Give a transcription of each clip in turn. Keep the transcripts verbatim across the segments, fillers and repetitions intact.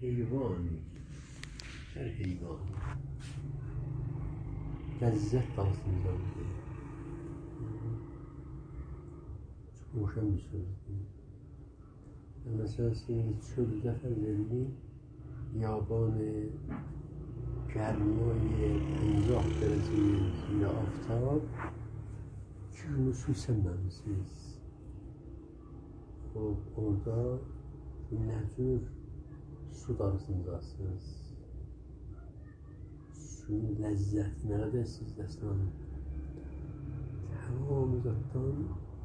حیوانی هر حیوانی لذت دارست می‌زنه روشن می‌شود مثلا چلده فرزندی بیابان گرمای پنجاه درجه زیر آفتاب Yunus'u sevmemisiz. O orada binlerce su darısındasınız. Suyun lezzetine kadar siz destan. Tamam uzaktan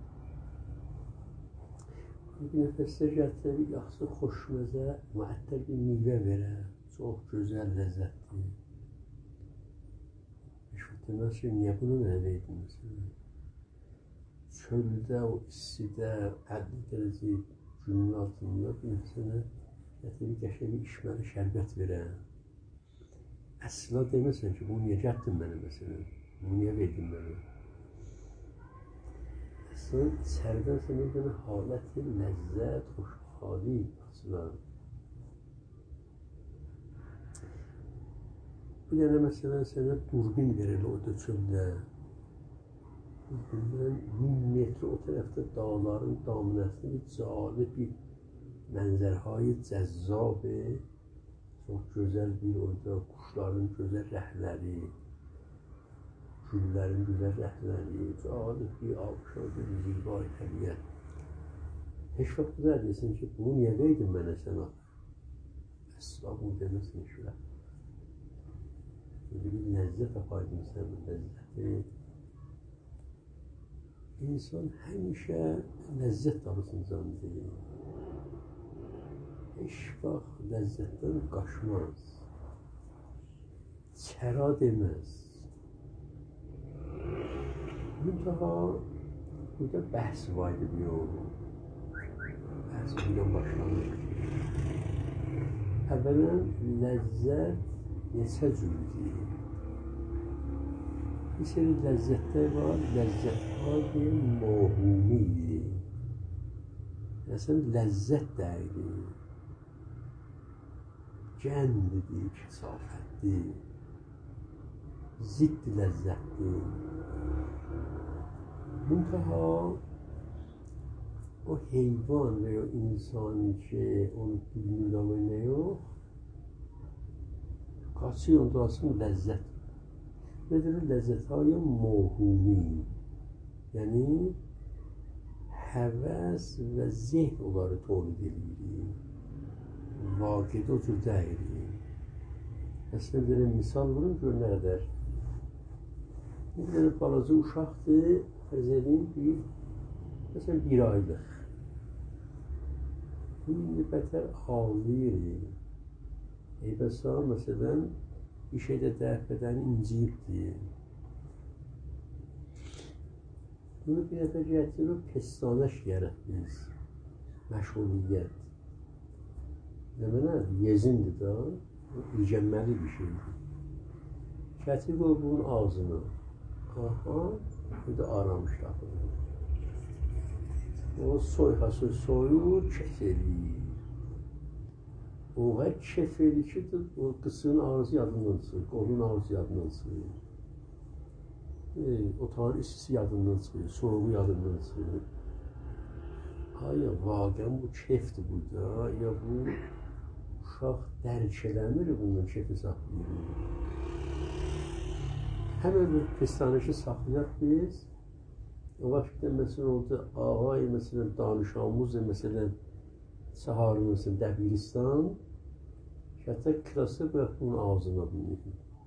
bir nefeste gətirə bir yaxşı xoşməzə, müəttəl bir meyvə verə. Çox gözəl, ləzzətli. Demək ki, niyə bunu mənə verdin məsələn? Çöldə, o istidə, əlli dərəcə günün altında bir nəfsənə gətirib qəşəng bir içməli şərbət verə. Əsla deməsən ki, bunu niyə gətirdin mənə məsələn? Bunu niyə verdin mənə? Sonra içərdən sənə bir haləti ləzzət, xoşxali açılar. Bir dənə məsələn sənə durbin verir orada çöldə. Durbindən min metr o tərəfdə dağların daminəsində bir cəlib bir mənzərəyi cəzzab, çox gözəl bir orada quşların gözəl rəhləri, güllərin gözəl rəhləri, cəlib bir alqışlar, bir zirvay təbiət. Heç vaxt bu da desin ki, bunu niyə verdin mənə sənə? Əsla bunu deməsin ki, böyle bir ləzzət apaydın sən, ləzzəti. İnsan həmişə ləzzət arasındadır. Heç vaxt ləzzətdən qaçmaz. Çəra deməz. Müntəha burada bəhs var idi bir yolu. Bəhs buradan başlanır. Əvvələn ləzzət neçə cürdür? Bir seri ləzzətlər var, ləzzətlər mahumidir. Məsələn, ləzzət dəyir, gəndidir, kəsafətdir, zidd ləzzətdir. Müntəha o heyvan və ya insani ki, onu bilmirlər və nə yox, qaçı ondasın ləzzət. Nedir ləzzət-های موهومی یعنی həvəs və zehn onları tolid edir. Vaqidə o cür deyil. Əslində bir misal vurun gör nə qədər. Bir dənə balaca uşaqdır, fərz edin bir, məsələn bir aylıq. İndi bətər ağlayır. Ey bəsa, məsələn, bir şeydə dərk bədəni inciyibdir. Bunu bir dəfə gətirib pestanə şiyərək biz. Məşğuliyyət. Nə mənə? Yezindir da. İcəmməli bir şeydir. Gətirib o bunun ağzına. Aha, bir də aramış tapılır. O soyhası soyur, kəsəlir. O və kef edir ki, o qısının ağrısı yadından çıxır, qolun ağrısı yadından çıxır. E, otağın istisi yadından çıxır, soğuğu yadından çıxır. Aya, vaqən bu kefdir burada, ya bu uşaq dərk eləmir, bundan kefi saxlayır. Həmən bir pestanəşi saxlayaq biz, o vaxtda məsələn oldu, ağay, məsələn, danışamız, məsələn, Saharımızın Dəbiristan, hətta klası bırak bunun ağzına binir.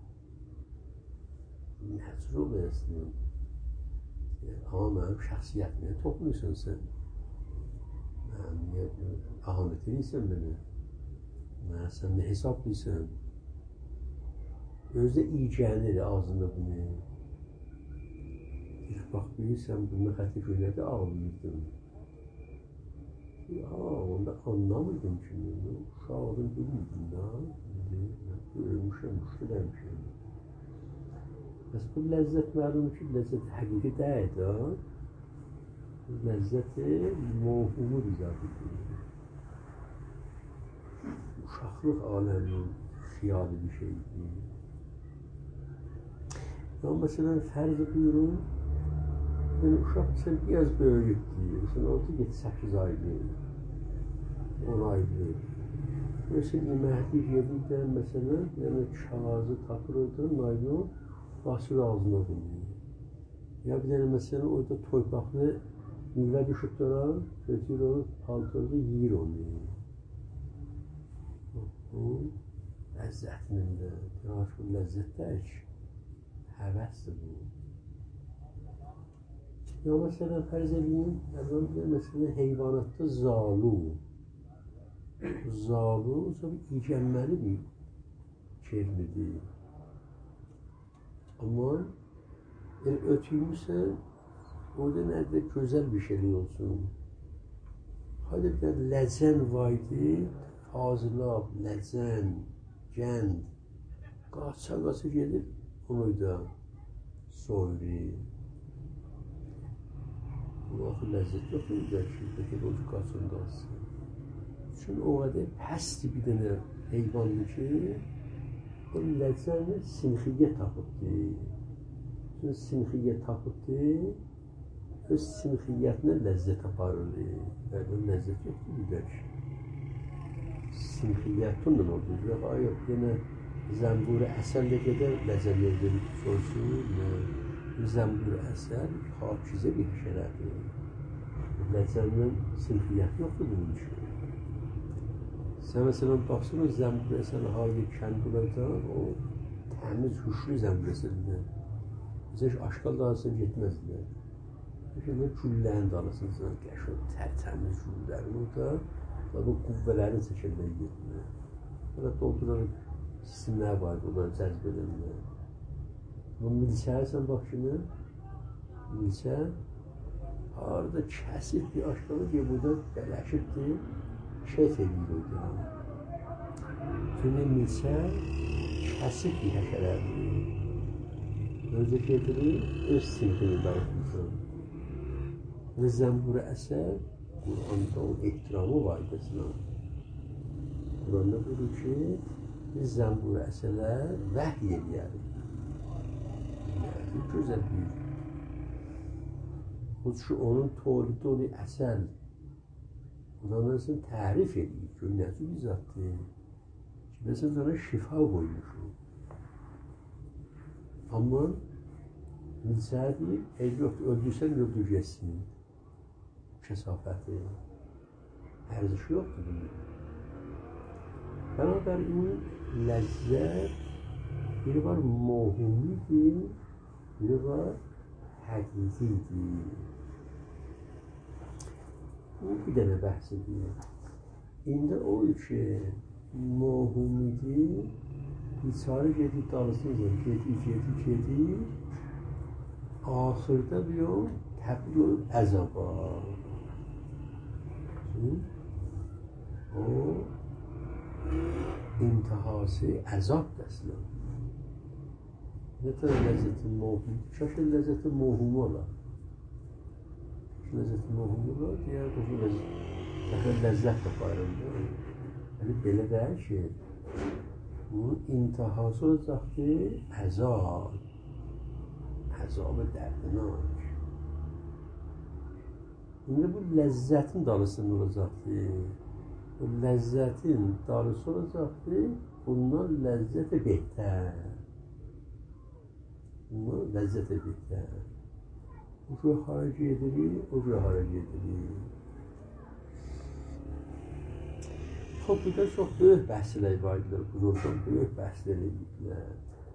Məcrub əslən. Amma mənim şəxsiyyətimi toplayırsan sən. Mənim ahəmət edirsən mənə. Mənə sən nə hesablayırsan? Özdə iyi gəlir ağzına binir. Bax, bilirsən, bununla xətti görədə ağlayırdım. Ya, onda anlamırdım ki, uşağın bilmirdim da, ölmüşəm, müşküləmişəm. Bəs bu ləzzət məlum ki, ləzzət həqiqi deyil da, ləzzəti muhumu rizad edir. Uşaq qıtlıq aləminin xiyali bir şeydir. Ya məsələn, fərz buyurun, yəni uşaq sən biraz böyükdür, sən orada get səkkiz aydır, on aydır. Mesela iməhdi gedirdən, məsələn, yəni kağızı tapırırdı, naylon, basır ağzına qoyur. Ya bir dənə məsələn, orada toypaqlı meyvə düşüb duran, götürür onu, paltırda yiyir onu. Bu, ləzzətinin də, bu ləzzət deyil ki, həvəsdir bu. Ya məsələn, fərz edin, məsələn, heyvanatda zalu. Zalu, tabii icəmməli bir kelimedir. Ama yani ötüymüşsən, orada nerede güzel bir şey olsun. Hadi bir ləzən vaydı, fazılab, ləzən, gənd, qaça-qaça gedir, onu da soyur. Bu axı ləzzət yox olacaq ki, peki o qaçın qalsın. Çünkü o kadar pəsti bir dənə heyvandır ki, o ləzzəni sinxiyyə tapıbdır. Çünkü sinxiyyə tapıbdır, öz sinxiyyətinə ləzzət aparır. Yəni, ləzzət yoxdur bir də ki. Sinxiyyətinlə olur. Yox, yox, yenə zəmburi əsərlə gedər, ləzzət yerdir, sorsun. Zəmburi əsər, hakizə bir şərədir. Ləzzənin sinxiyyət yoxdur bunun üçün. Sen mesela baksana zəmbur əsəli hali kəndulardan, o təmiz, huşlu zəmbur əsəlində. Bizə heç aşqal dağısına getməzlər. Şimdi güllərin dalasınızdan gəş o tərtəmiz güllərin orada, bu qüvvələrin çəkirlər getmir. Burada doldurarıq sistemlər var, onları cəzb edənlər. Bu milçəyəsən bax şimdi, milçə, harada kəsib bir aşqalı diye burada bələşibdir. Şey edir orada. Çünki milçə kəsib bir həşərədir. Özü getirir, öz sinfini dağıtmışdır. Və zəmburi əsər, Qur'anda o ehtiramı var desinlər. Qur'anda buyurur ki, biz zəmburi əsərlər vəhy edərik. Yəni, gözəl bir. Bu şu onun tolidi onu əsər. Ondan tərif edir ki, o nəzü bir zatdır. Mesela ona şifa koymuşum. Ama milçə deyir, ey yox, öldürsən öldürəcəksin. Kəsafəti. Ərziş yoxdur bunun. Bənabərin ləzzət, biri var muhumidir, biri var həqiqidir. Bu bir dənə bəhs edir. İndi o ki, muhumidir, biçarə gedib dalısınızdır, gedib, gedib, gedib, axırda bir o təbdil olub əzaba. O intihası əzab dəslər. Nə tər ləzzətin muhum, şəkil ləzzətin muhum olar. Ləzzətin muhum olar, deyər, bu ləzzət, ləzzət taparında. Yəni, belə deyək ki, bunun intihası olacaqdır, əzab. Əzabı dərdinaq. İndi bu ləzzətin dalısında olacaqdır. Bu ləzzətin dalısı olacaqdır, bundan ləzzət-i behtər. Bundan ləzzət-i behtər. O cür harac edilir, o cür harac edilir. Xoş, burada çox böyük bəhslər vardır, buzurdan böyük bəhslər edirlər.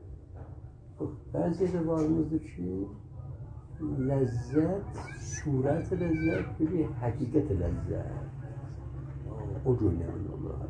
Bəzi də varımızdır ki, ləzzət, surət ləzzət, bir həqiqət ləzzət. O cümləmin olar.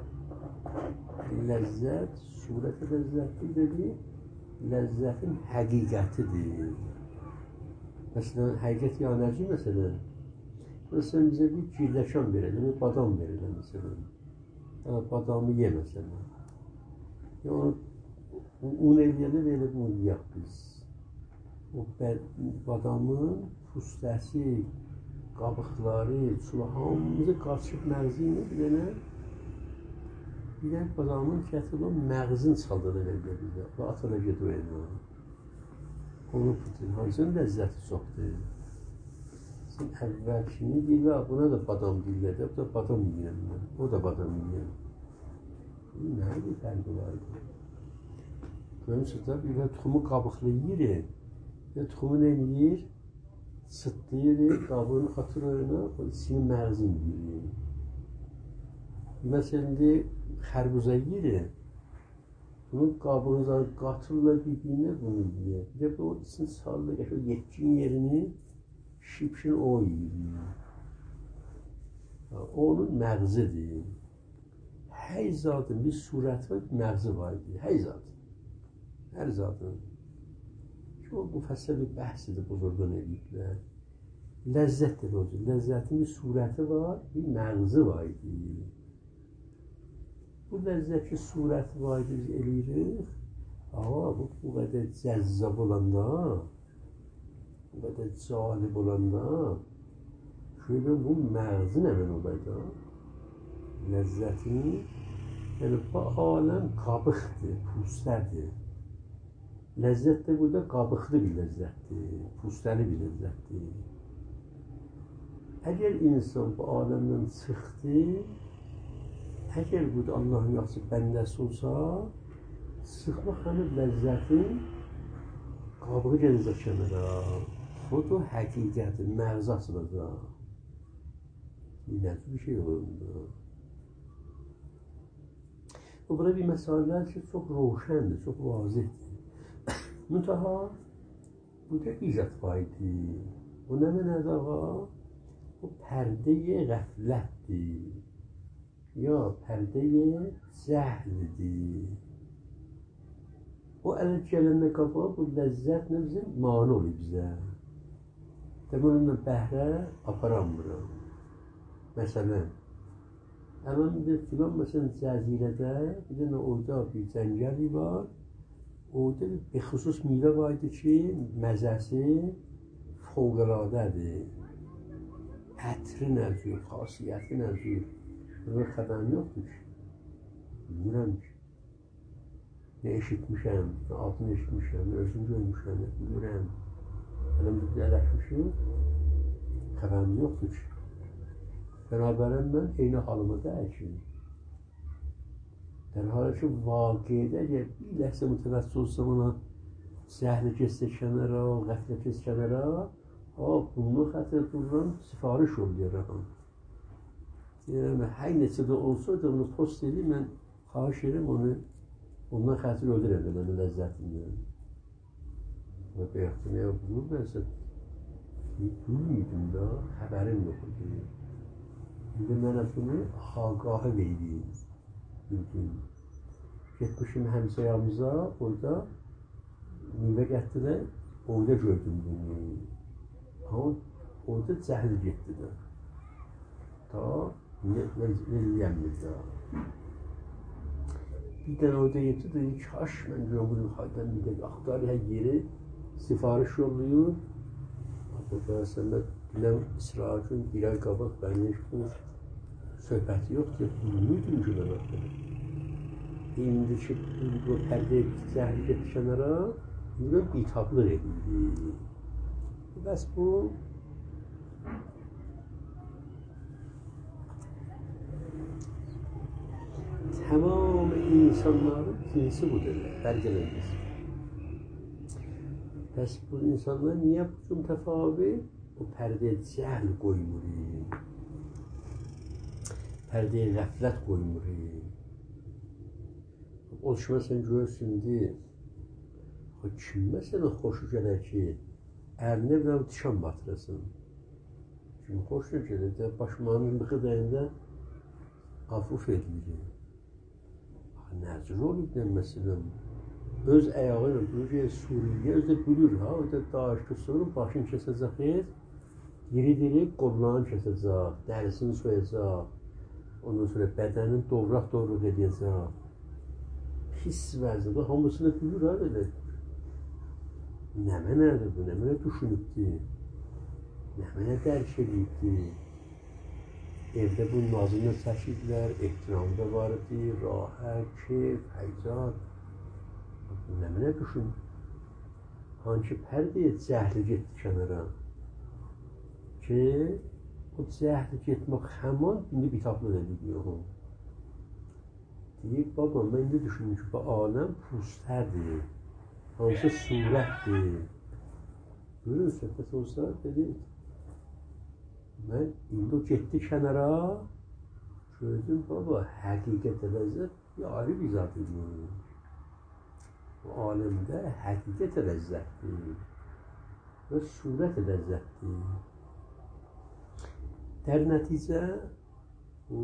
Ləzzət, surət ləzzətdir dedi, ləzzətin həqiqətidir. Məsələn, həqiqət yanəci məsələn, məsələn, bizə bir girləşan verir, bir badam verir, məsələn. Badamı ye məsələn. Yəni, un eləyəndə belə bunu yiyək biz. O badamın püstəsi, qabıqları, çulu hamımızı qaçıb mərzi ilə bir dənə Bir də adamın gətirib o məğzin çaldığını verir bizə. O atala gedir o. Onu tutur. Hansının ləzzəti çoxdur. Sən əvvəlkini deyirlər, buna da badam deyirlər. Bu da badam yiyəm mən. O da badam yiyəm. Bu nə bir fərqi vardı? Görürsünüz də, bir də tuxumu qabıqlı yiyir. Bir də tuxumu nə yiyir? Sıtlayır, qabığını atır oyuna, o içini məğzin yiyir. Məsələn, xərbuza yiyir. Bunun qabığını qatırlar bir-birinə bunu yiyir. Bir də o içini salır, o yetkin yerini şipşin o yiyir. O onun məğzidir. Hər zadın bir surəti var, bir məğzi var. Hər zadın. Hər zadın. O müfəssəl bir bəhsidir, buzurgan ediblər. Ləzzətdir o cür. Ləzzətin bir surəti var, bir məğzi var idi. Bu ləzzətli surəti var idi, biz eləyirik. Ama bu, bu qədər cəzzab olanda, bu qədər calib olanda, şöyle bu məğzi nəmin olaydı? Ləzzətini, yəni bu aləm qabıqdır, pustədir. Ləzzət də burada qabıqlı bir ləzzətdir, pustəli bir ləzzətdir. Əgər insan bu aləmdən çıxdı, əgər burada Allah'ın yaxşı bəndəsi olsa, sıxmaq həmin ləzzətin qabığı gələcək kənara. Bu da həqiqətin, məğzi açılacaq. Nədir bir şey olurdu. Burada bir məsələlər ki, çox roşəndir, çox vazihdir. Müntəha, burada bir zət var idi. O nə mənədə var? O pərdə-i qəflətdir. Ya pərdə-i cəhlidir. O ələ gələndə qabağa bu ləzzət nə bizim mani olur bizə. Demək onunla bəhrə aparamıram. Məsələn, Əmən bir filan məsələn cəzirədə bir dənə orada bir cəngəli var. Orada bir xüsus meyvə var idi ki, məzəsi fövqələdədir. Ətri nəzür, xasiyyəti nəzür. Bunun xəbərim yoxdur ki. Bilmirəm ki. Nə eşitmişəm, nə adını eşitmişəm, nə özüm görmüşəm, nə bilmirəm. Ələm bir ələşmişim, xəbərim yoxdur ki. Beraberən mən eyni halıma dəyişim. در حالی که واقعی اگر bir ləhsə mütəvəssi olsam ona zəhli keçsə kənara, qəflə keçsə kənara, bunu xətir dururam, sifariş oluyorum. Yəni, hər neçə də olsa da onu post edeyim, mən xahiş edirəm onu, ondan xətir ödürəm eləmə ləzzətindən. Və bəyəxtə nə bunu mənsə bilmiydim da, xəbərim yoxdur. İndi mənə bunu xalqahı verdim. Bildim. Getmişim həmsəyamıza, orada meyvə gətirək, orada gördüm bunu. Ama orada cəhil getdi də. Ta eləyəmdir də. Bir dənə orada getdi də, kaş mən görmürüm, haydan bir də axtar hər yeri sifariş yolluyor. Burada səndə biləm İsrail'in bir ay qabaq bəni heç söhbəti yoxdur, bilmirdім ki, mən atdım. İndi ki, bu pərdə zəhli getdi kənara, indi mən bitablıq edildi. Bəs bu, tamam insanların cinsi budur, fərqələnməz. Bəs bu insanlar niyə bu cür təfavüt? O pərdə cəhl qoymur. Pərdəyə qəflət qoymur. O ki, məsələn, görürsün, kim məsələn xoşu gələr ki, əlinə və dişan batırasın. Kim xoşu gələr də, başmanın bıxı dəyində afuf edilir. Nəzir olub nə məsələn, öz əyağı ilə bürücəyə Suriyə, öz də bürür, ha, o da daşqı sorun, başını kəsəcək, diri-diri qollarını kəsəcək, dərisini soyacaq. Ondan sonra bədənin doğraq doğruq edəcək. His vəzində hamısını bülür, ha, belə. Nə mənədir bu, nə mənə düşünübdir? Nə mənə dərk edibdir? evdə bu nazını çəkirlər, ehtiram da var idi, rahat, keyf, həycat. Nə mənə düşün, hangi pərdəyə cəhli getdi kənara ki, o cəhli getmək həman indi bitaqlı edilir onu. Deyib, baba, mən indi düşündüm ki, bu aləm pustərdir, hansı surətdir. Buyurun, söhbət olsa, dedim, mən indi o getdi kənara, gördüm, baba, həqiqət ləzzət bir ayrı bir zat edir. Bu aləmdə həqiqət ləzzətdir və surət ləzzətdir. Dər nəticə, bu,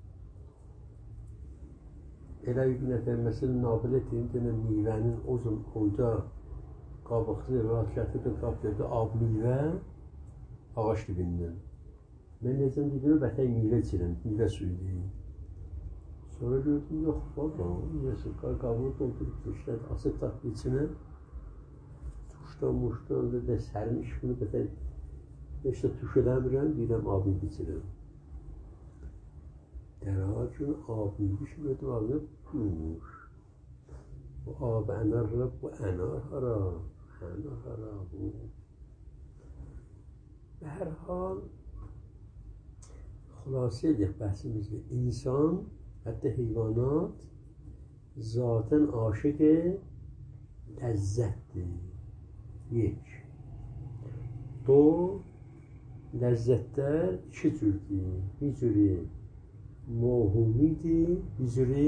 elə bir nəfər, məsələn, nabil etdiyim dənə meyvənin o zaman oyda qabıqlı, rahatlıqlı da qabdırdı, ab meyvə ağaç dibindən. Mən necəm dedim, vətən meyvə içirəm, meyvə suyu deyim. Sonra gördüm, yox, baba, meyvəsi qabını doldurub düşlər, asıb taxtı içinə, tuşdan, muşdan da sərin işini vətən heç də tuş eləmirəm, deyirəm, abini içirəm. Dərhal gün abini düşünürdüm, abini bulmuş. Bu ab ənarla, bu ənar hara, ənar hara bu. Ve her hal xülasə edək bəhsimizdə insan, hətta heyvanat zaten aşık ləzzətdir. یک. Do, ləzzətlər iki cürdür. Bir cürü muhumidir, bir cürü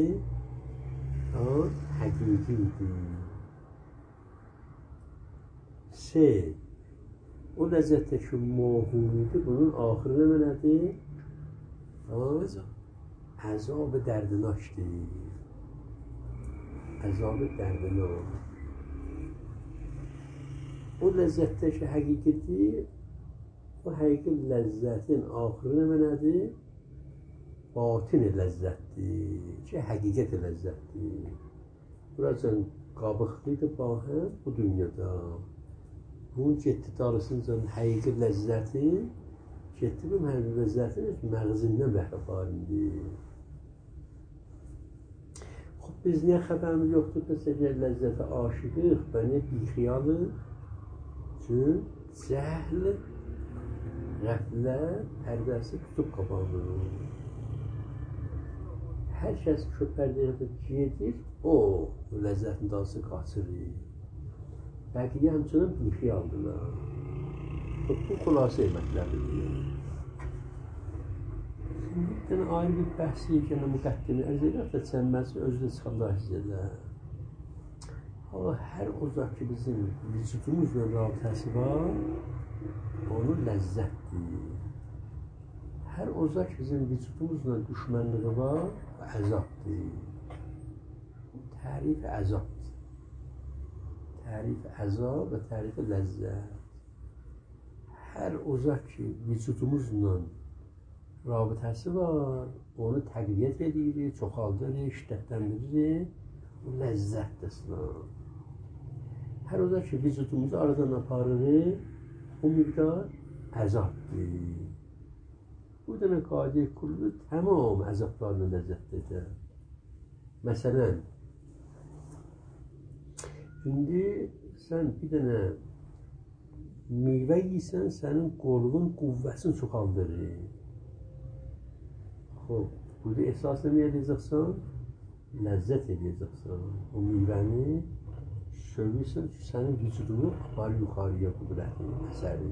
həqiqidir. Se, o ləzzətdəki muhumidir, bunun axırı nə nədir? Əzab-ı dərdinaşdır. Əzab-ı dərdinaş. O ləzzətdəki həqiqidir, o həqiqi ləzzətin axırı nə nədir? Batin ləzzətdir, ki, həqiqət ləzzətdir. Buracan qabıqlıydı bahəm bu dünyada. Bunun getdi darısınca həqiqi ləzzətin, getdi bu həqiqi ləzzətin öz məğzindən bəhrəbarındır. Xub, biz niyə xəbərimiz yoxdur, pəs əgər ləzzətə aşıqıq və niyə bixiyalıq? Çünki cəhl, qəflət, pərdəsi tutub qapanır. Hər kəs ki, pərdəyə gedir, o ləzzətin dansı qaçırır. Bəqiyyə həmçinin bixiyaldılar. Bu xülasə mətləbidir. Şimdi bir dənə ayrı bir bəhsi yenə müqəddimi ərz edək də çənməsi özü də çıxanlar izləyirlər. Ama hər uzaq ki bizim vücudumuzla rabitəsi var, onun ləzzətdir. Hər uzaq ki bizim vücudumuzla düşmənliği var, o əzabdır. Tərif əzabdır. Tərif əzab və tərif ləzzət. Hər uzaq ki vücudumuzla rabitəsi var, onu təqviyyət edir, çoxaldırır, şiddətləndirir, o ləzzətdir. Hər o da ki, vücudumuzu aradan aparır, o miqdar əzabdır. Bu dənə qadiyə kullu tamam əzablarla ləzzətlidir. Məsələn, indi sən bir dənə meyvə yiysən, sənin qolunun qüvvəsini çoxaldırır. Xob, burada əsas nə edəcəksən? Ləzzət edəcəksən. O meyvəni söyləyirsən ki, sənin vücudunu aparı yuxarıya qudrətin əsəri.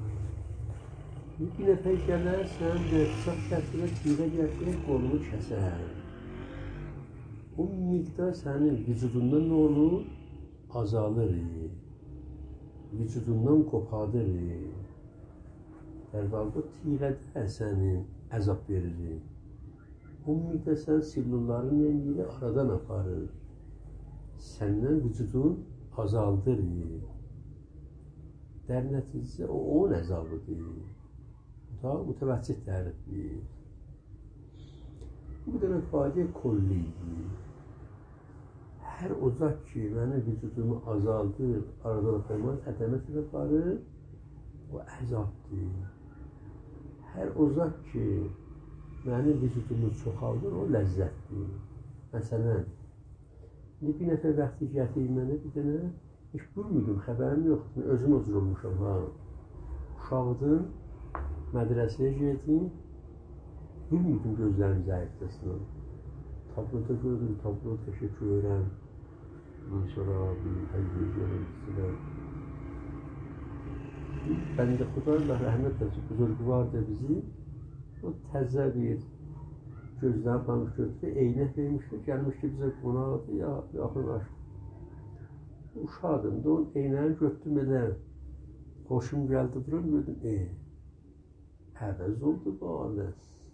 Bir nəfər gələr, sən də bıçaq kəsdirək, meyvə gətirək, qolunu kəsər. O miqdar sənin vücudundan nə olur? Azalır. Vücudundan qopadır. Dərvalda tilədə sənin əzab verir. O müddət sən sillulların neyini aradan aparır. Səndən vücudun azaldır. Dər nəticəsi o onun əzabıdır. Bu da mütəvəccih tərifdir. Bu dənə qadiyə kollidir. Hər ocaq ki, mənim vücudumu azaldır, aradan aparmaz, ədəmət ilə aparır, o əzabdır. Hər ocaq ki, mənim vücudumuz çoxaldır, o ləzzətdir. Məsələn, indi bir nəfər vaxtı gətirir mənə bir dənə, heç bilmirdim, xəbərim yoxdur, özüm özür olmuşam, ha. Uşaqdım, mədrəsəyə gedim, bilmirdim gözlərim zəifləsin. Tabloda gördüm, tablo teşekkür ederim. Bundan sonra bir hayır görüntüsüyle. Ben de Xudayla rahmet eylesin, buzurgvardı bizi. O təzə bir gözdən tanış götürü, eynək vermişdi, gəlmişdi bizə qonaqdı, ya yaxınlaşdı. Uşaqdım da onun eynəyi götürdüm elə. Hoşum gəldi duram, gördüm, e, əvəz oldu bu halə.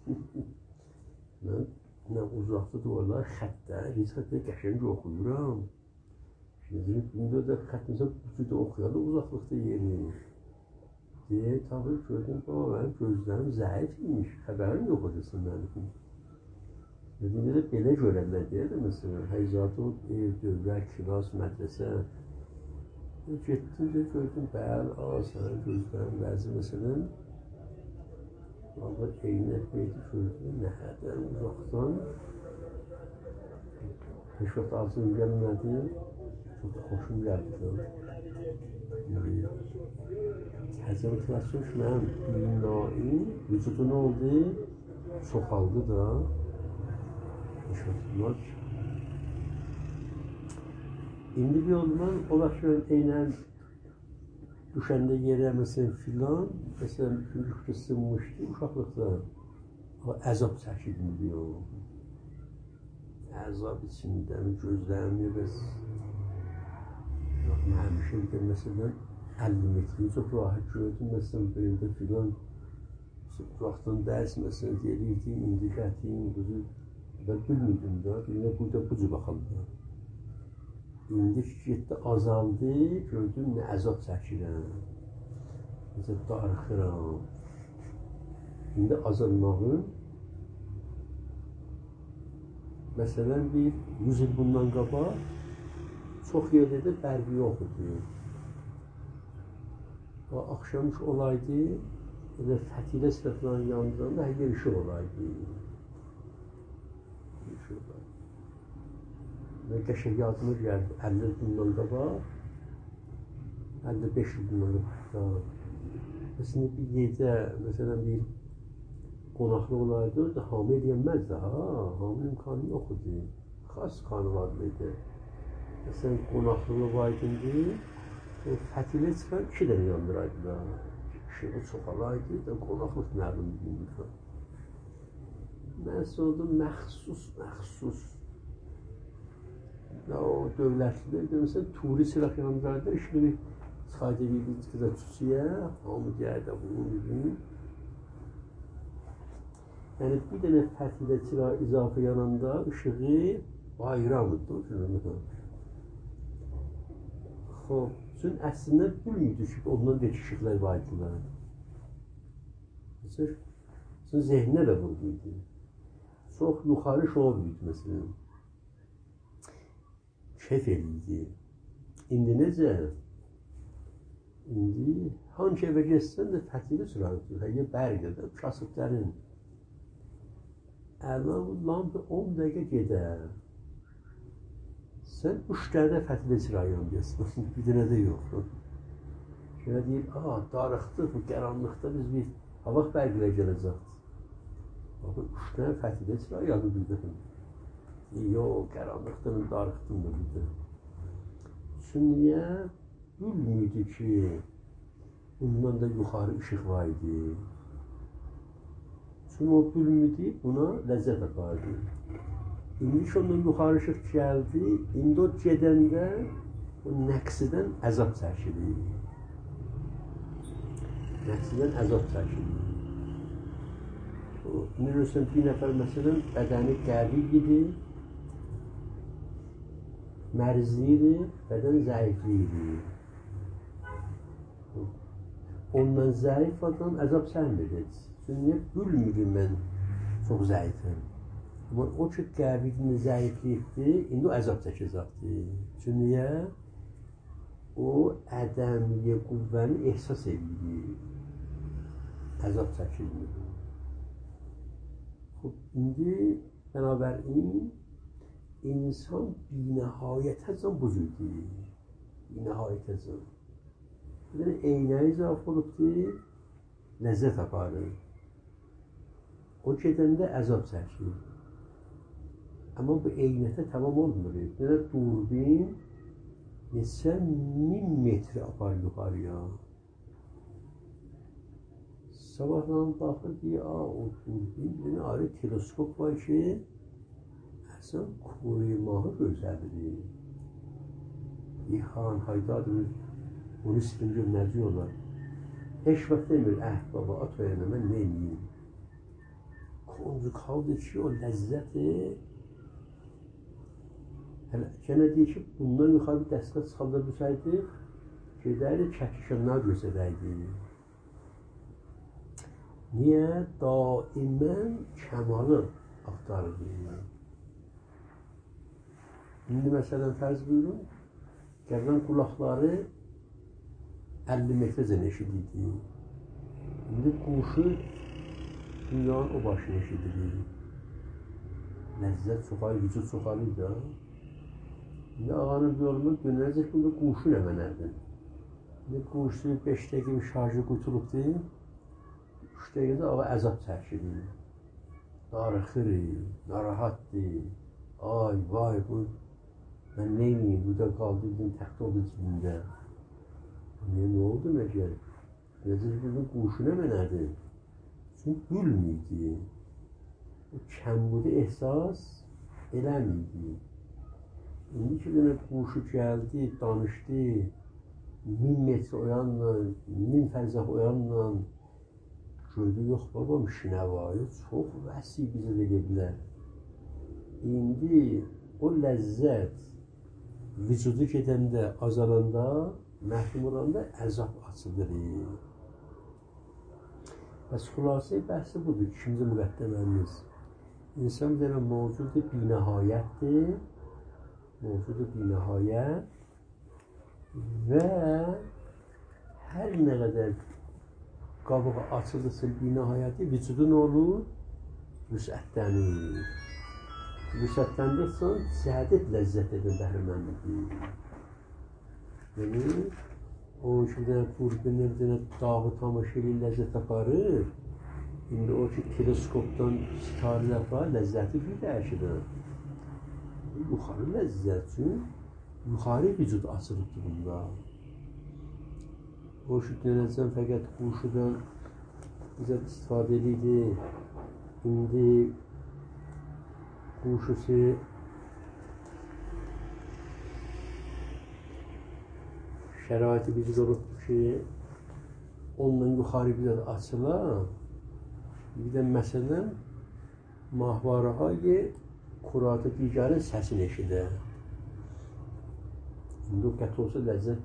Mən nə uzaqda duvarlar xəttə, heç xəttə qəşəng oxuyuram. Şimdi bunda da xəttimizə bu da oxuyardı, uzaqlıqda yeri. Deyə tabi gördüm, baba mənim gözlərim zəif imiş, xəbərim yox edəsin mənim. Dediyində də belə görərlər deyər də məsələn, həyzadə o ev, dövrə, kilas, mədrəsə. Getdim də gördüm, bəl, a, sənin gözlərin vəzi məsələn. Valla eynək beydi gördüm, nə qədər uzaqdan. Heç vaxt ağzım gəlmədi, çox xoşum gəldi. Təzə motivasyon ki, mənim dünyayı, vücudu nə oldu? Çoxaldı da. Heç vaxt bunlar. İndi bir oldu mən, o vaxt eynən düşəndə yerə məsələn filan, məsələn üçüncü sınmışdı uşaqlıqda. O əzab çəkildim diyor. Əzab içində, gözlərimlə bəs. Mən həmişə bir məsələn əlli metri çox rahat gördüm, məsələn böyündə filan. Vaxtdan dərs məsələn deyirdim, indi qətim, buzu. Ben bilmirdim da, birine burada bucu baxalım. İndi getdi azaldı, gördüm nə əzab çəkirəm. Necə darıxıram. İndi azalmağın məsələn bir yüz il bundan qabaq çox yerdə fərqi yox idi. O axşamüş olaydı, elə Fətilə sırtlarının yanında hər yer işıq olaydı. İşıq olaydı. Və qəşəng yadıma gəldi, əlli il bundan qabaq, əlli beş il bundan qabaq. Məsələn bir yerdə, məsələn bir qonaqlı olaydı, o da hamı edilməzdi, ha, hamı imkanı yox idi. Xas kanı vardı. Məsələn qonaqlı vaydindi, o Fətilə çıxan iki dənə yandıraydılar. İşığı çoxalaydı da qonaqlıq məlum bilmirdi. Mən sonra məxsus, məxsus. Ya o dövlətli, məsələn turi silah yandıraydı, işini çıxaydı bir qıza tüsüyə, hamı gəldi bunu bilin. Yəni bir dənə Fətilə silah izafə yanında ışığı bayramıdır. Xoş. Çünki əslində bilmirdi ki, ondan da işıqlar var idilər. Məsələn, sizin zehnə də vurdu. Çox yuxarı şova büyüdü, məsələn. Keyf edildi. İndi necə? İndi hangi evə geçsən də Fətilə sürardı. Həyə bərqədə, kasıb dərin. Əlan lampı on dəqiqə gedər. Sen üç tane Fətilə çırağıyam desin, bir dənə də yox. Şöyle deyir, aa, darıxdıq, bu qaranlıqda biz bir hava bərqilə gələcəkdir. Bakın, üç tane Fətilə çırağıyam bir dənə. Yox, qaranlıqda mən darıxdım da bir dənə. Sünniyə bilmirdi ki, bundan da yuxarı işıq var idi. Çünki o bilmirdi, buna ləzzət apardı. İndi ondan yuxarı işıq gəldi, indi o gedəndə o nəqsidən əzab çəkilir. Nəqsidən əzab çəkilir. İndi görürsən, bir nəfər məsələn bədəni qəvi idi, mərzli idi, bədən zəifli idi. Ondan zəif adam əzab çəkmir. Çünki bilmirim mən çox zəifəm. Amma o ki qəbidini zəifliyibdir, indi o əzab çəkəcəkdir. Çünki o ədəmiyyə qüvvəni ehsas edir. Əzab çəkilmir. خب indi binaberin insan binihayet az buzurgi. Binihayet az. Bir eynəyi izafə olubdur, ləzzət aparır. O gedəndə əzab çəkir. Amma bu eynətə tamam olmur. Yəni durbin neçə min metr apar yuxarıya. Sabahdan baxır ki, o durbin bir ayrı teleskop var ki, əsən korumağı gözlədir. İlhan, Haydadır, onu sizin göndəriyorlar. Heç vaxt demir, əhd baba, at o yana, mən nə edeyim? Koncu kaldı ki, o ləzzəti hələ gənə deyir ki, bundan yuxarı dəstə çıxanda bilsəydıq, gedərik, çəkişənlər göstərəydik. Niyə? Daimən kəmalı axtarırıq. İndi məsələn, fərz buyurun, gələn qulaqları əlli metrəcən eşidirdi. İndi quşu dünyanın o başını eşidirdi. Ləzzət çoxalır, vücud çoxalır da. İndi ağanın yolundan dönəcək, bunda quşu nə mənədir? İndi quşu beş dəqiqə bir şarjı qutulubdur, üç dəqiqədə ağa əzab çəkilir. Darıxır, narahatdır. Ay, vay, bu mən neyniyim, burada qaldı, bizim təxti oldu cibində. Niyə, nə oldu məgər? Necə bunun quşu nə mənədir? Çünki gülmüydü. O kəmbudu ehsas eləmiydi. İndi ki, dənə quşu gəldi, danışdı, min metr oyanla, min fərzəx oyanla, gördü, yox babam, şinəvayı çox vəsi bizə edə bilər. İndi o ləzzət vücudu gedəndə, azalanda, məhrum olanda əzab açılır. Bəs xülasəyə bəhsi budur, ikinci müqəddəməmiz. İnsan bir dənə mövcudu binəhayətdir, mövcudu binəhayət və hər nə qədər qabığı açılırsa binəhayəti, vücudu nə olur? Vüsətlənir. Vüsətləndirsən, səhədət ləzzət edən bəhrəmənlidir. Yəni, o ki, bir dənə durbinlə bir dənə dağı tamaşa ilə ləzzət aparır. İndi o ki, teleskopdan sitarə yapar, ləzzəti bir dəyişir. Yuxarı ləzzət üçün, yuxarı vücud açılıbdır bunda. O ki, dönəcəm fəqət quşudan bizə istifadə edirdi. İndi quşusu şəraiti bizə olubdur ki, ondan yuxarı bizə açılar. Bir də məsələn, mahvarahayı kuratı digarın səsini eşidir. İndi o qət olsa ləzzət.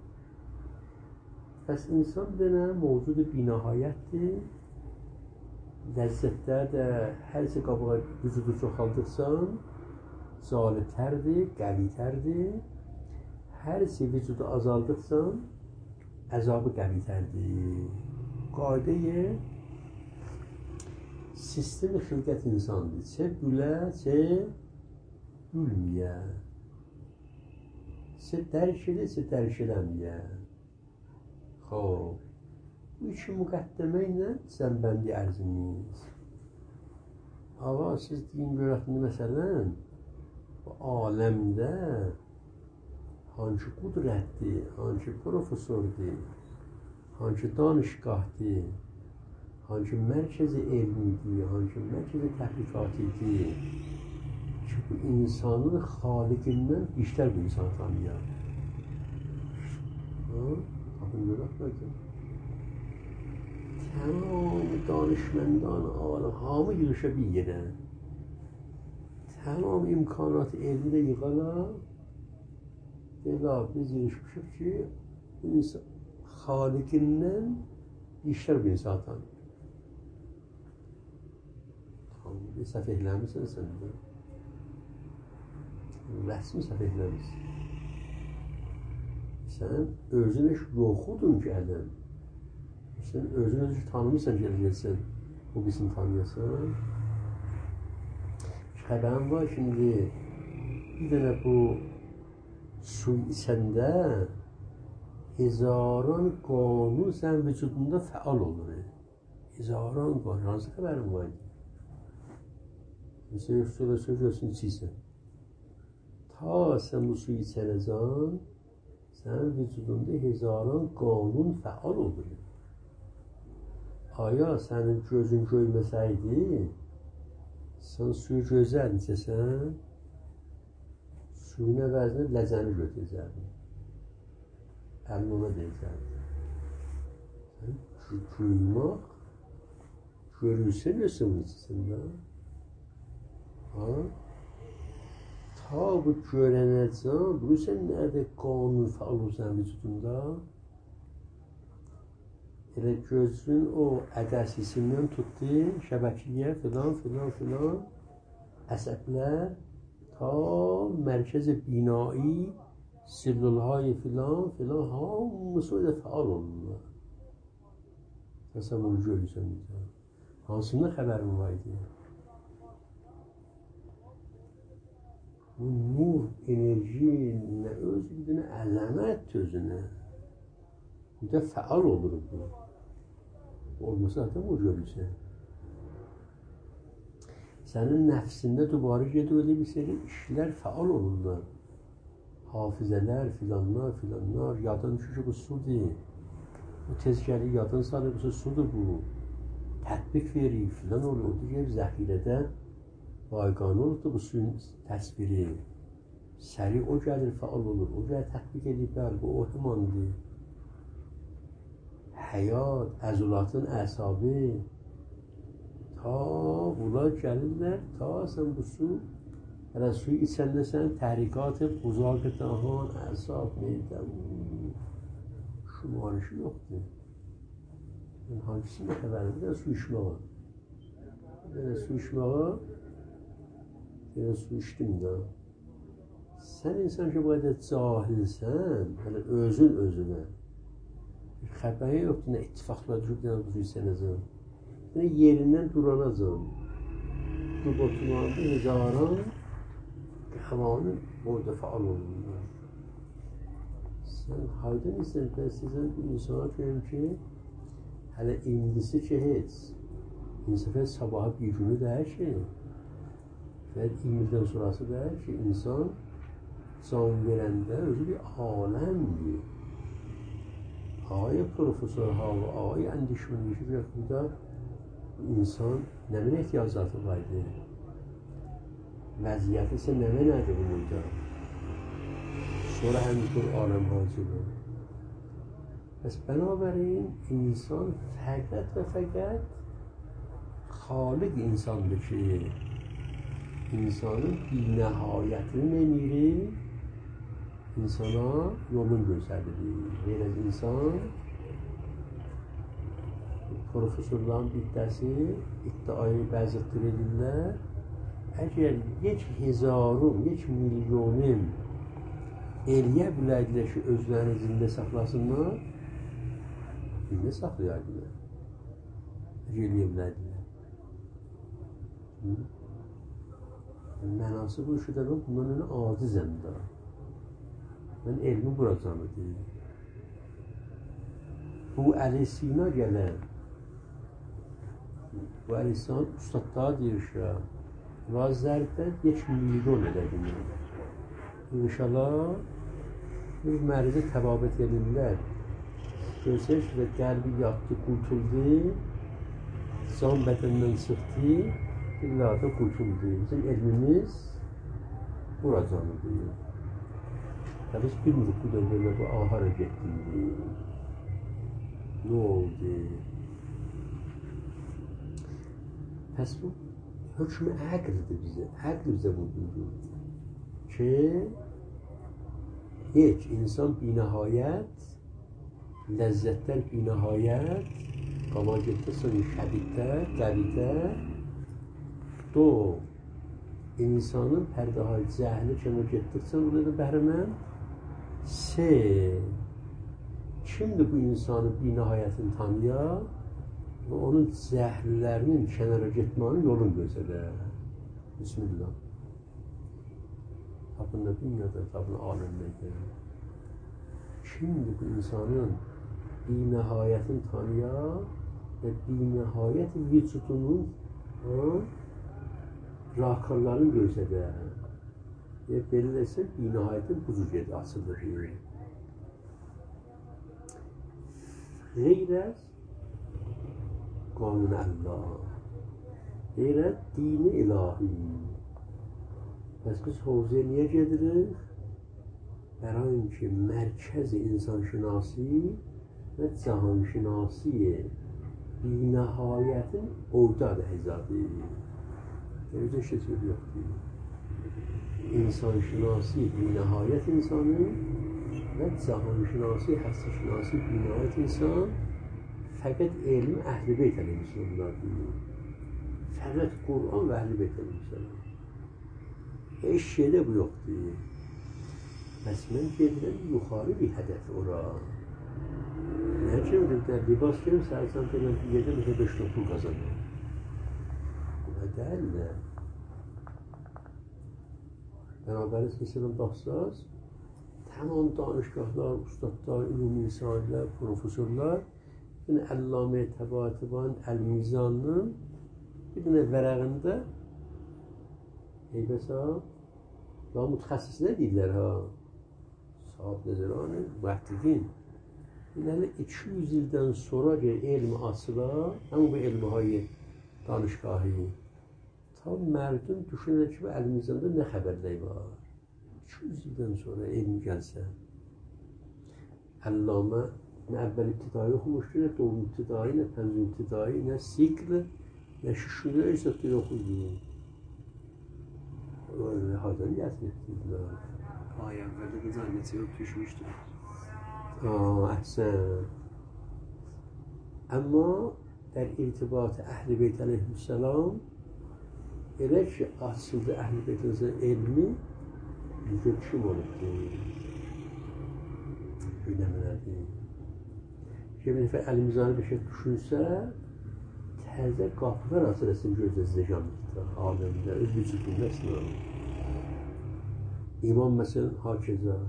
Bəs insan bir dənə mövcudu binəhayətdir. Ləzzətlər də hərsə qabağa vücudu çoxaldırsan, zalibtərdir, qəvitərdir. Hərsə vücudu azaldırsan, əzabı qəvitərdir. Qayda-i sistem xilqət insandır. Çə bülə, çə bülməyə. Çə dərk edə, çə dərk eləməyə. Xob, bu iki müqəddəmə ilə zənbəndi ərzimiz. Ağa, siz deyin görətini məsələn, bu aləmdə hangi qudrətdir, hangi profesordur, hangi danışqahdır, hangi mərkəzi elmidir, hangi mərkəzi təhqiqatidir ki, bu insanın xaliqindən işlər bu insan tanıyar. Bakın görək bakın. Tamam danışməndan aləm, hamı yığışa bir yerə. Tamam imkanatı elində yığala. Deyirlər, biz yığışmışıq ki, bu insan xaliqindən işlər bu insan tanıyır. Tamam, bir səhv eləmirsən sən də. Rəsmi səhv eləmirsən. Sən özün heç yoxudun ki, ələm. Sən özün özü tanımırsan, gələcəksən, o birisini tanıyasın. Xəbərin var şimdi bir dənə bu su içəndə hezaran qanun sənin vücudunda fəal olur. Hezaran qanun. Hansı xəbərin var? Mesela şurada söylüyorsun içiysen. Ta sen bu suyu içənəcən, sənin vücudunda hezaran qanun fəal olur. Aya sənin gözün görməsəydi, sən suyu gözəl içəsən, suyun əvəzinə ləzəni götürəcəkdin. Əlin ona deyəcəkdin. Sən duymaq, görürsən ya suyun içində. Ha? Ta bu görənəcən, bilirsən nədə qanun fəal olur sənin vücudunda? Elə gözün o ədəsisindən tutdu, şəbəkiyə filan filan filan, əsəblər ta mərkəz binai, sillulhay filan filan hamısı öyle fəal olurlar. Təsəvvür görürsən bizə. Hansında xəbərin var idi? Bu nur, enerji, nə öz bir əzəmət özünə. Bir də fəal olur bu. Olmasa zaten o görürsən. Sənin nəfsində dubarı gedir öyle bir seri işlər fəal olurlar. Hafizələr, filanlar, filanlar, yadın düşür bu sudur. Bu tez gəlir, yadın salır, bu sudur bu. Tətbiq verir, filan olur. Digər zəxirədə bayqanı olurdu bu suyun təsviri. Səri o gəlir, fəal olur. O gəlir, tətbiq edib, bəl, bu o hümandır. Həyat, əzulatın əsabı, ta bunlar gəlirlər, ta sən bu su, hələ suyu içəndə sən təhrikat-ı buzaq-ı dahan, əsab, medə, şumarışı yoxdur. Yəni, hangisində xəbərim? Bir də su içməğa. Bir də su içməğa, bir də su içdim də. Sən insan ki, bu qədər cahilsən, hələ özün özünə. Xəbərin yoxdur, nə ittifaqla durub, nə bu içənəcəm. Yəni, yerindən duranacam. Durub oturmanda hezaran qəvanın orada faal olurlar. Sən haydan istəyən, mən sizin bu insana görüm ki, hələ indisi ki, heç. İnsafət sabahı bir günü dəyər ki, və iyirmidən sonrası dəyər ki, insan can verəndə özü bir aləmdir. Ağay profesör hava, ağay əndişməni işi burada insan nə mənə ehtiyacatı vardı? Vəziyyəti isə nə mənədir burada? Sonra həmdir aləm hacıdır. Bəs bənabərin insan fəqət və fəqət xaliq insandır ki, insanın binəhayətini menirir, insana yolun göstərilir. Belə insan profesorların biddəsi iddiayı bəzətdir edirlər. Əgər یک hezarım, یک milyonum eləyə bilərdilər ki, özlərini zində saxlasınlar, zində saxlayardılar. Eləyə bilərdilər. Mənası bu işi də bundan önə acizəm də. Mən elmi buracanı deyim. Bu Əli Sina gələn, bu Əli Sina ustadlar deyir ki, Razlərdə یک milyon edədim. İnşallah, bir mərizə təbabət edirlər. Görsək ki, qəlbi yatdı, qurtuldu, can bədəndən çıxdı, illada qurtuldu. Bizim elmimiz buracanı deyir. Biz bilmirik bu dövrdə bu ahara getdiydi. Nə oldu? Pəs bu hökmü əqlidir bizə. Əql bizə bu buyurur ki, heç insan binəhayət, ləzzətlər binəhayət, qala getdirsən şədiddə, qəviddə, do, insanın pərdəhal cəhli kəmə getdirsən, bu da bəhrəmən, se, kimdir bu insanın binəhayətini tanıya və onun cəhlilərinin kənara getmənin yolunu gözələr. Bismillah. tapını bilmədən, tapını aləmdən gəlir. Kimdir bu insanın binəhayətini tanıyan və binəhayət vücudunun rakarlarını görsə də, və belə desə, binəhayətin bu cür gedir, açılır. Qeyrət qanun Allah, qeyrət dini ilahi. Bəs biz hovzaya niyə gedirik? Bəran ki, mərkəz-i insanşinasi və cahanşinasi binəhayətin ordadır həzadı. Özə şəkil yoxdur. İnsanşinasi binəhayət insanı və cahanşinasi, həssəşinasi binəhayət insan fəqət elm əhl-i beyt əleyhissallamlardır. Fəqət Qur'an və əhl-i beyt əleyhissallam. Heç şeydə bu yoxdur. Bəs mən gedirəm yuxarı bir hədəf ora. Nə kimdir də libas gerim, sərsən deyiləm ki, yedə məsələ beş ton pul qazanır. Buna dəllə. Bənabəriniz məsələn baxsaz, tamam danışgahlar, ustadlar, ümumi insanlar, profesorlar yine Allame Təbaatiban Əl-Mizanın bir dənə vərəğində eybəsə daha mütəxəssis nə deyirlər ha? Sahib nəzəranı, mühəddidin. Yəni iki yüz ildən sonra ki, elmi asıla, həmin bu elmi-hayı danışgahı tam mərdum düşünür ki, Əl-Mizanda nə xəbərləri var? iki yüz ildən sonra elm gəlsə, Allame nə əvvəl ibtidai oxumuşdur, nə doğum ibtidai, nə pəncü ibtidai, nə sikl, nə şüşündə özətdə yoxuydu. Haydan gətiribdirlər. Ay əvvəldə də zannəti yox düşmüşdür. Aa, əhsən. Amma در irtibat Əhl-i Beyt əleyhissalam elə ki, açıldı Əhl-i Beytin elmi bizə kim olubdur? Öyrənməlidir. Şimdi Əl-Mizanı bir şey düşünsə, təzə qapılar açılsın gözləyəcəkdir aləmdə, öz vücudunda sınır. İmam məsələn hakeza.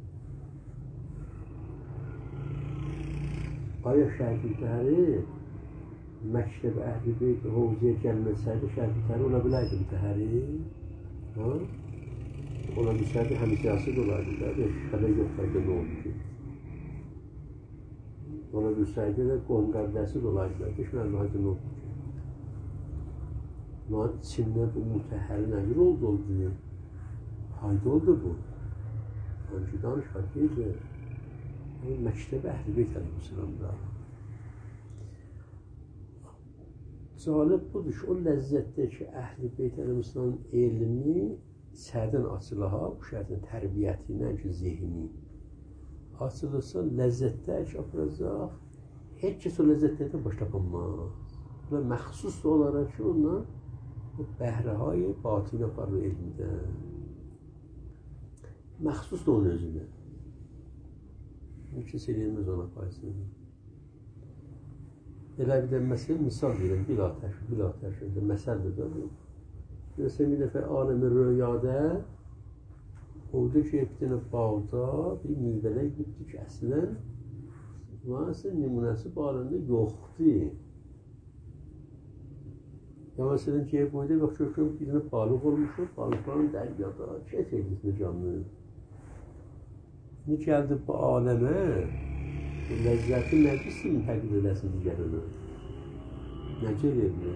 Aya şərh-i məktəb Əhl-i Beyt hovzaya gəlməsəydi, şərh-i ola bilərdi mütəhəri. Ola bilsəydi həm siyasi olardı da, xəbər yoxdaydı nə oldu ki. Ola bilsəydi də qonqarləsi olardı da, düşmən haydı nə oldu ki. Bunun içində bu mütəhəri nə bir oldu oldu? Haydı oldu bu. Önce danışaq deyildi. Məktəb Əhl-i Beyt əleyhissalamda. Cəlib budur ki, o ləzzətdə ki, Əhl-i Beyt əleyhissalamın elmi sərdən açılaha, bu şərtin tərbiyyəti ilə ki, zihni açılırsa, ləzzətdə ki, aparacaq, heç kəs o ləzzətlərdən baş tapanmaz. Və məxsus olaraq ki, ondan o bəhrəhay batini aparır elmdə. Məxsus da onun özünə. Kimsə eləyilməz ona payısını. Elə bir də məsələn, misal verim, bil atəş, bil atəş, məsəldir də bu. Mesela bir dəfə alemi rüyada oldu ki, bir dənə bağda bir meyvələr gitdi ki, əslən varsa nümunəsi bu aləmdə yoxdur. Ya məsələn ki, boyda bax, görürəm bir dənə balıq olmuşdur, balıqların dəryada, kət edirsin canlı. Ne gəldi bu aləmə, bu ləzzəti nədir təqdir edəsin digərinə? Necə verir?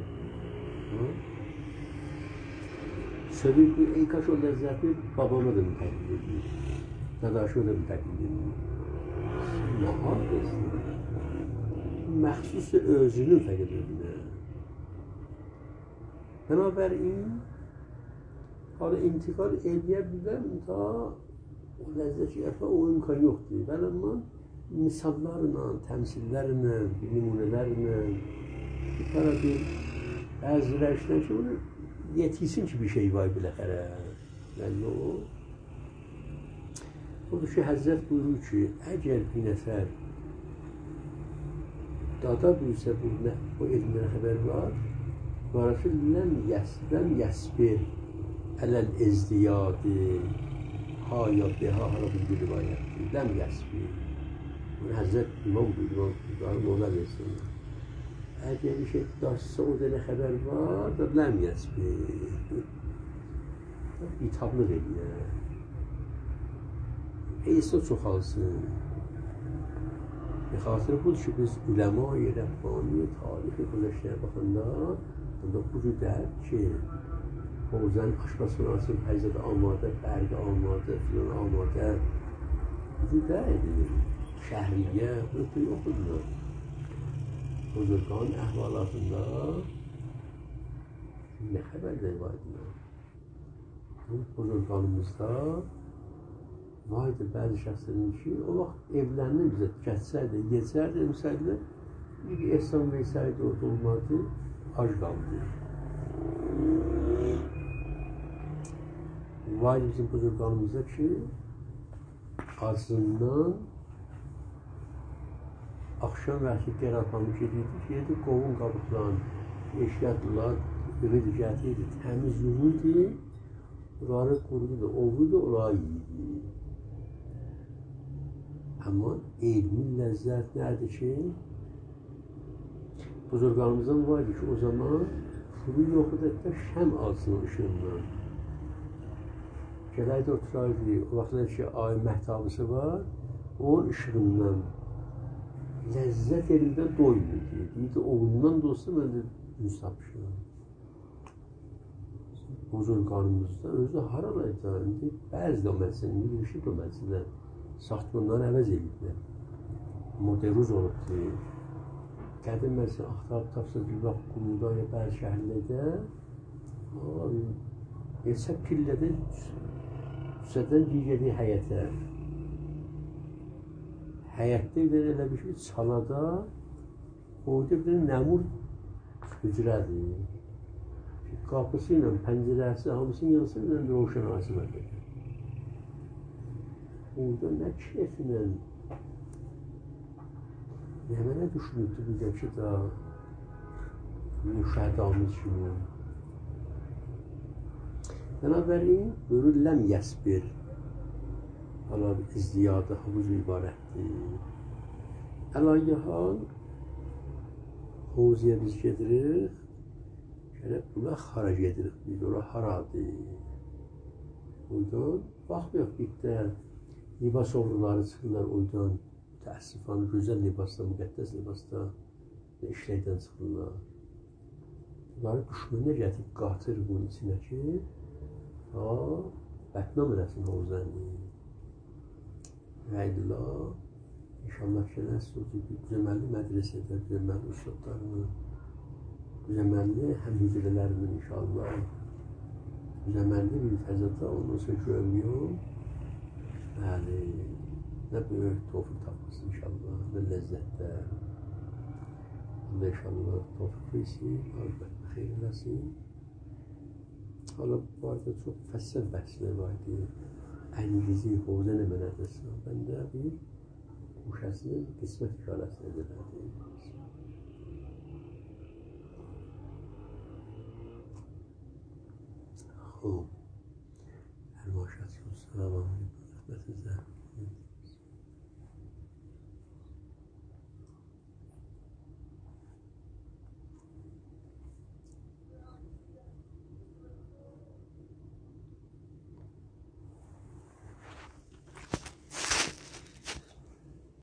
Söyleyip bu ey kaç o lezzeti babama da mütekkil ediyor. Dadaşıma da mütekkil ediyor. Nahar desin. Məxsus özünün fəqət özünə. Binabərin, hala intikal eləyə bilər ta o ləzzəti yapma o imkan yoxdur. Bəli amma misallarla, təmsillərlə, nümunələrlə bir tane bir əzrəşdən ki, bunu yetişsin ki bir şey var biləxərə. Yəni o odur ki, Həzrət buyurur ki, əgər bir nəfər dada bilsə bu, bu elmdən xəbər var, var ki, ləm yəsbir ələl ezdiyadi ها یا به ها حالا بگی روایت لم یسبی اون حضرت امام بود امام دارم مولا رسول اگه میشه داشت سعودن خبر باد لم یسبی ایتاب نگیه ایسا چو خاصه به خاطر خودش به علمای ربانی تاریخ گذشته بخوندن اونجا وجود درد که حوزن آشپزخونه هستیم پریزاد آماده برگ آماده فلان آماده وجود درد شهریه اون توی اون خودنا بزرگان احوالاتنا نخبر داری باید اون بزرگان مزدا واید بعضی شخص میشی اون وقت evlenme bize geçseydi, geçseydi emsaydı bir İslam veysaydı orada olmadı, aç kaldı. Vay bizim buzurganımızda ki aslından akşam vakit yaratmamış edildi ki yedi kovun kabuklarını eşyadılar, üretici temiz yumuydu, onları kurudu da ovudu, orayı yedi. Ama ilmin lezzet nerede ki? Buzurganımızdan vardı ki o zaman furu yoxud etdə şəm alsın o ışığından. Gələydə oturaydı, o vaxtlar ki ay məhtabısı var, onun ışığından lezzet elindən doymuyordu. Deyirdi, oğlundan da olsa mən də yüz tapışım. Buzurganımızda özü haralaydı, bəzi də o məsəlini, bir şey o məsələ. Saxtmandan əvəz ediblər. Moderuz olubdu. Qədim məsələn, axtarıb tapsız vaxt qumda ya bəzi şəhərlərdə neçə pillədə düşədən digəri həyətə. Həyətdə bir elə bir şey, çalada orada bir nəmur hücrədir. Qapısı ilə, pəncərəsi, hamısının yanısı ilə roşan ağası var. Orada nə keyfinlə, nə mənə düşünübdü bir də ki da müşahidamız kimi. Binabərin, buyurur, ləm yəsbir. Hala izdiyadı havuz ibarətdir. Əlayi hal, havuziyə biz gedirik, gəlib buna xarac edirik, biz ora haradır. Oradan, baxmıyıq bitdə, libas oğruları çıxırlar oradan, təəssüfən, gözəl libasda, müqəddəs libasda işləkdən çıxırlar. Bunları düşmənə gətirib qatır bunun içinə ki, ha, bətnam eləsin hovzəni. Rəydila, inşallah ki, nəsə düzəməlli mədrəsədə, düzəməlli ustadlarının, düzəməlli həm hücrələrinin inşallah, düzəməlli bir fəzada ondan sonra görmüyorum. Bəli, nə böyük tofik tapmasın inşallah, nə ləzzətlər. Allah inşallah tofik versin, əlbəttə xeyr eləsin. Hala bu arada çox fəssəl bəhslər var idi. Əngizi, hovzə nə mənədəsin. Bəndə bir quşəsinin qismət işarəsini edələrdi. Xob, hər maşət olsun, Allah'ın hizmetinize.